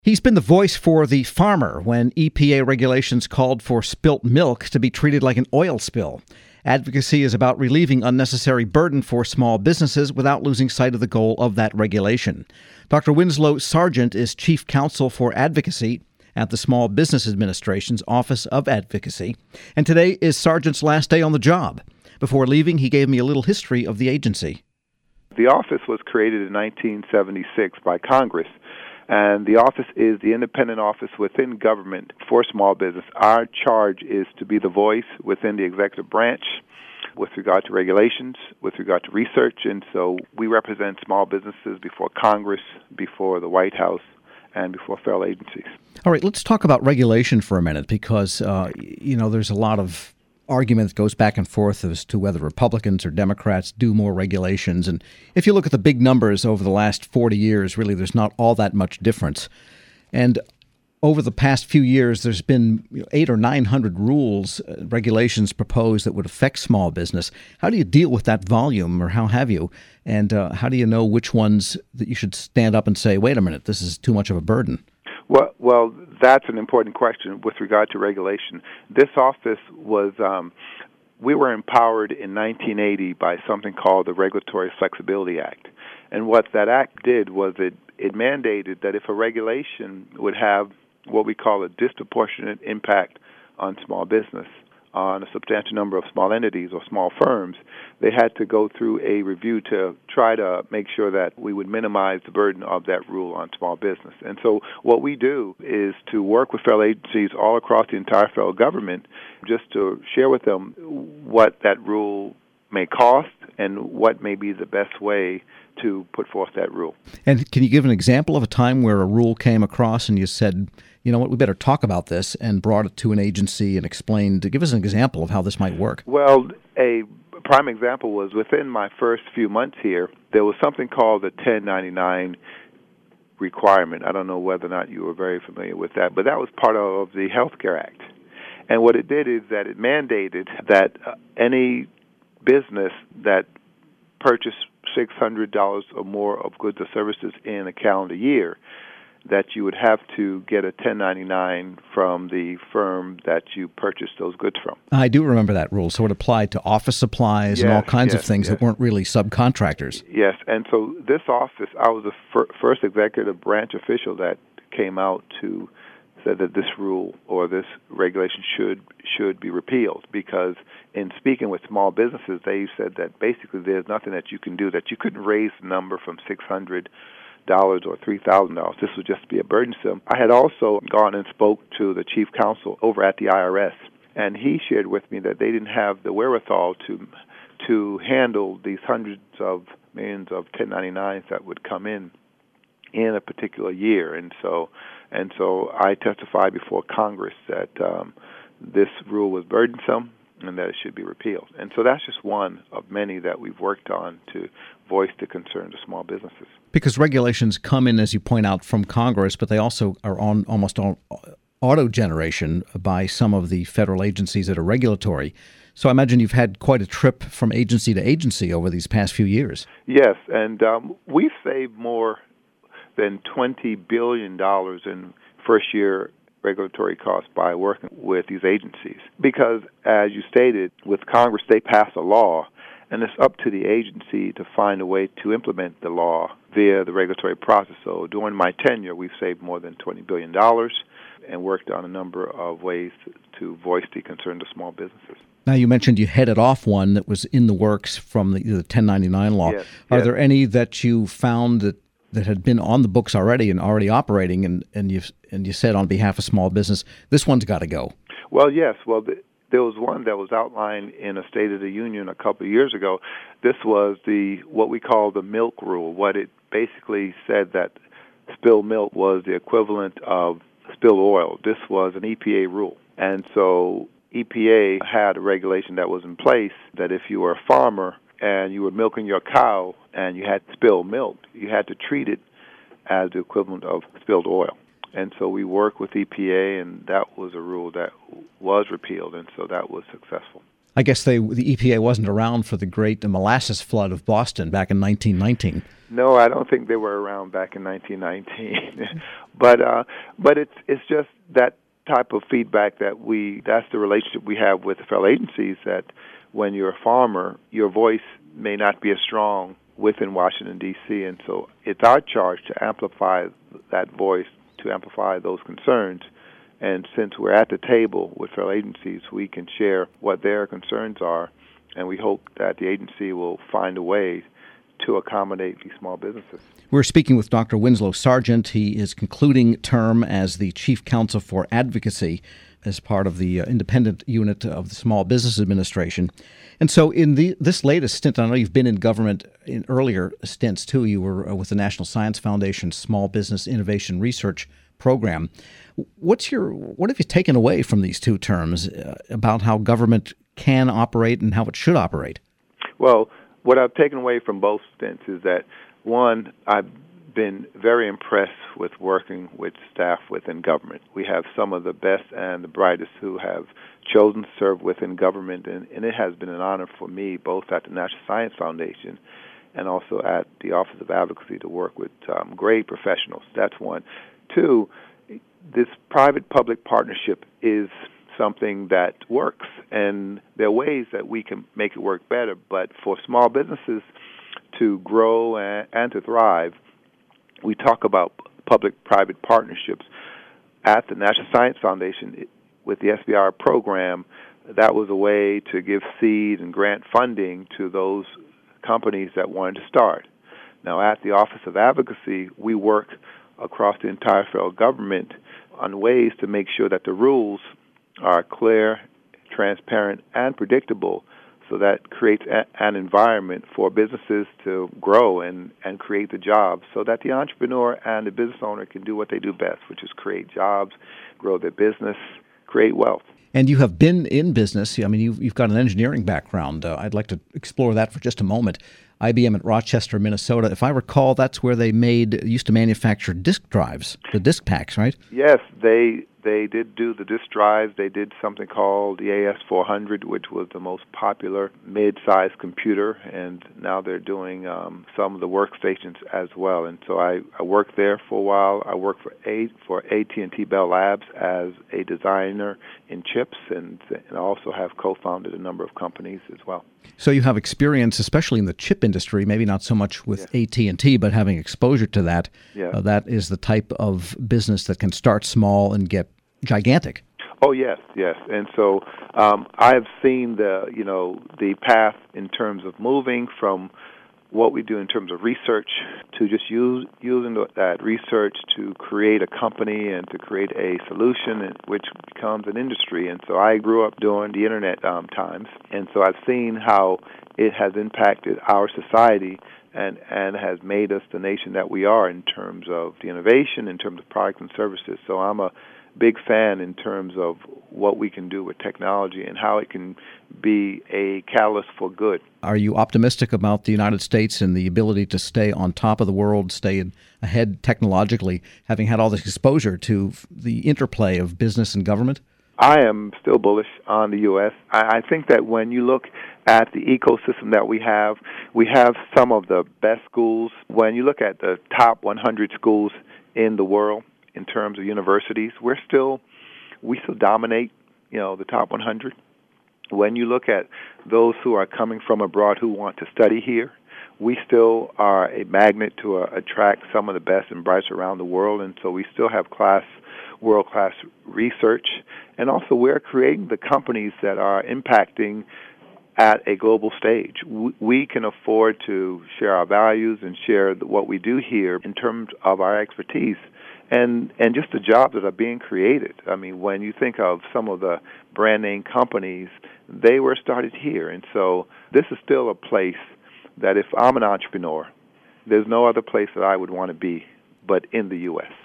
He's been the voice for the farmer when EPA regulations called for spilt milk to be treated like an oil spill. Advocacy is about relieving unnecessary burden for small businesses without losing sight of the goal of that regulation. Dr. Winslow Sargent is Chief Counsel for Advocacy at the Small Business Administration's Office of Advocacy. And today is Sargent's last day on the job. Before leaving, he gave me a little history of the agency. The office was created in 1976 by Congress. And the office is the independent office within government for small business. Our charge is to be the voice within the executive branch with regard to regulations, with regard to research. And so we represent small businesses before Congress, before the White House, and before federal agencies. All right, let's talk about regulation for a minute because, there's a lot of argument that goes back and forth as to whether Republicans or Democrats do more regulations. And if you look at the big numbers over the last 40 years, really, there's not all that much difference. And over the past few years, there's been 800 or 900 rules, regulations proposed that would affect small business. How do you deal with that volume, or how have you? And how do you know which ones that you should stand up and say, wait a minute, this is too much of a burden? Well, that's an important question with regard to regulation. This office was, we were empowered in 1980 by something called the Regulatory Flexibility Act. And what that act did was it mandated that if a regulation would have what we call a disproportionate impact on small business, on a substantial number of small entities or small firms, they had to go through a review to try to make sure that we would minimize the burden of that rule on small business. And so what we do is to work with federal agencies all across the entire federal government just to share with them what that rule may cost and what may be the best way to put forth that rule. And can you give an example of a time where a rule came across and you said, you know what, we better talk about this, and brought it to an agency and explained, give us an example of how this might work? Well, a prime example was within my first few months here, there was something called the 1099 requirement. I don't know whether or not you were very familiar with that, but that was part of the Health Care Act. And what it did is that it mandated that any business that purchased $600 or more of goods or services in a calendar year, that you would have to get a 1099 from the firm that you purchased those goods from. I do remember that rule. So it applied to office supplies and all kinds of things that weren't really subcontractors. Yes, and so this office, I was the first executive branch official that came out to say that this rule or this regulation should be repealed, because in speaking with small businesses, they said that basically there's nothing that you can do, that you couldn't raise the number from $600 or $3,000. This would just be a burdensome. I had also gone and spoke to the chief counsel over at the IRS, and he shared with me that they didn't have the wherewithal to handle these hundreds of millions of 1099s that would come in a particular year. And so I testified before Congress that this rule was burdensome and that it should be repealed. And so that's just one of many that we've worked on to voice the concerns of small businesses. Because regulations come in, as you point out, from Congress, but they also are on almost auto-generation by some of the federal agencies that are regulatory. So I imagine you've had quite a trip from agency to agency over these past few years. Yes, and we've saved more than $20 billion in first-year regulatory costs by working with these agencies. Because, as you stated, with Congress, they pass a law, and it's up to the agency to find a way to implement the law via the regulatory process. So during my tenure, we've saved more than $20 billion and worked on a number of ways to voice the concerns of small businesses. Now, you mentioned you headed off one that was in the works from the 1099 law. Yes, Are there any that you found that had been on the books already and already operating, and you said on behalf of small business, this one's got to go? Well, yes. Well, there was one that was outlined in a State of the Union a couple of years ago. This was what we call the milk rule. What it basically said that spilled milk was the equivalent of spilled oil. This was an EPA rule. And so EPA had a regulation that was in place that if you were a farmer and you were milking your cow and you had spilled milk, you had to treat it as the equivalent of spilled oil. And so we worked with EPA, and that was a rule that was repealed, and so that was successful. I guess the EPA wasn't around for the great molasses flood of Boston back in 1919. No, I don't think they were around back in 1919. but it's just that type of feedback that's the relationship we have with the federal agencies, that when you're a farmer, your voice may not be as strong within Washington, D.C., and so it's our charge to amplify that voice, to amplify those concerns. And since we're at the table with federal agencies, we can share what their concerns are, and we hope that the agency will find a way to accommodate these small businesses. We're speaking with Dr. Winslow Sargeant. He is concluding term as the Chief Counsel for Advocacy as part of the independent unit of the Small Business Administration. And so in this latest stint, I know you've been in government in earlier stints too. You were with the National Science Foundation Small Business Innovation Research Program. What have you taken away from these two terms about how government can operate and how it should operate? Well, what I've taken away from both stints is that, one, I've been very impressed with working with staff within government. We have some of the best and the brightest who have chosen to serve within government, and it has been an honor for me, both at the National Science Foundation and also at the Office of Advocacy, to work with great professionals. That's one. Two, this private-public partnership is something that works, and there are ways that we can make it work better. But for small businesses to grow and to thrive, we talk about public-private partnerships. At the National Science Foundation, with the SBIR program, that was a way to give seed and grant funding to those companies that wanted to start. Now, at the Office of Advocacy, we work across the entire federal government on ways to make sure that the rules are clear, transparent, and predictable, so that creates an environment for businesses to grow and create the jobs, so that the entrepreneur and the business owner can do what they do best, which is create jobs, grow their business, create wealth. And you have been in business. I mean, you've got an engineering background. I'd like to explore that for just a moment. IBM at Rochester, Minnesota. If I recall, that's where they used to manufacture disk drives, the disk packs, right? Yes, they did do the disk drives. They did something called the AS400, which was the most popular mid-sized computer, and now they're doing some of the workstations as well. And so I worked there for a while. I worked for AT&T Bell Labs as a designer in chips, and I also have co-founded a number of companies as well. So you have experience, especially in the chip industry, maybe not so much with AT&T, but having exposure to that. That is the type of business that can start small and get gigantic. Oh, yes. And so I have seen the path in terms of moving from what we do in terms of research to just using that research to create a company and to create a solution, which becomes an industry. And so I grew up during the Internet times, and so I've seen how it has impacted our society and has made us the nation that we are in terms of the innovation, in terms of products and services. So I'm a big fan in terms of what we can do with technology and how it can be a catalyst for good. Are you optimistic about the United States and the ability to stay on top of the world, stay ahead technologically, having had all this exposure to the interplay of business and government? I am still bullish on the U.S. I think that when you look at the ecosystem that we have some of the best schools. When you look at the top 100 schools in the world in terms of universities, we still dominate, the top 100. When you look at those who are coming from abroad who want to study here, we still are a magnet to attract some of the best and brightest around the world, and so we still have world-class research. And also we're creating the companies that are impacting at a global stage. We can afford to share our values and share what we do here in terms of our expertise and just the jobs that are being created. I mean, when you think of some of the brand-name companies, they were started here. And so this is still a place that if I'm an entrepreneur, there's no other place that I would want to be but in the U.S.